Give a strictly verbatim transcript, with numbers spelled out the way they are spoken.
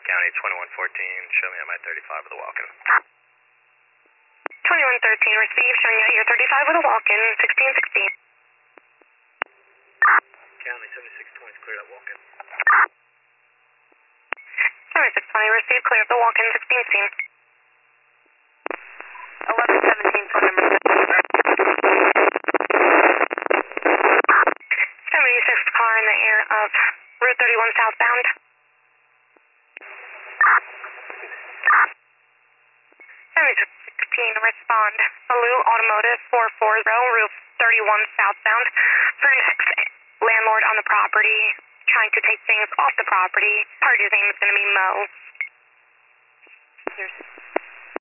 County, twenty-one fourteen, show me at my thirty-five with a walk-in. twenty-one thirteen, receive, showing you at your thirty-five with a walk-in, sixteen sixteen. County, seventy-six twenty, clear that walk-in. seventy-six twenty, receive, clear up the walk-in, sixteen sixteen. eleven seventeen, phone number seventy-six car in the air of Route thirty-one southbound. seventy-six sixteen, respond. Baloo Automotive four forty, Route thirty-one southbound for an ex-landlord on the property trying to take things off the property. Party's name is going to be Mo. Here's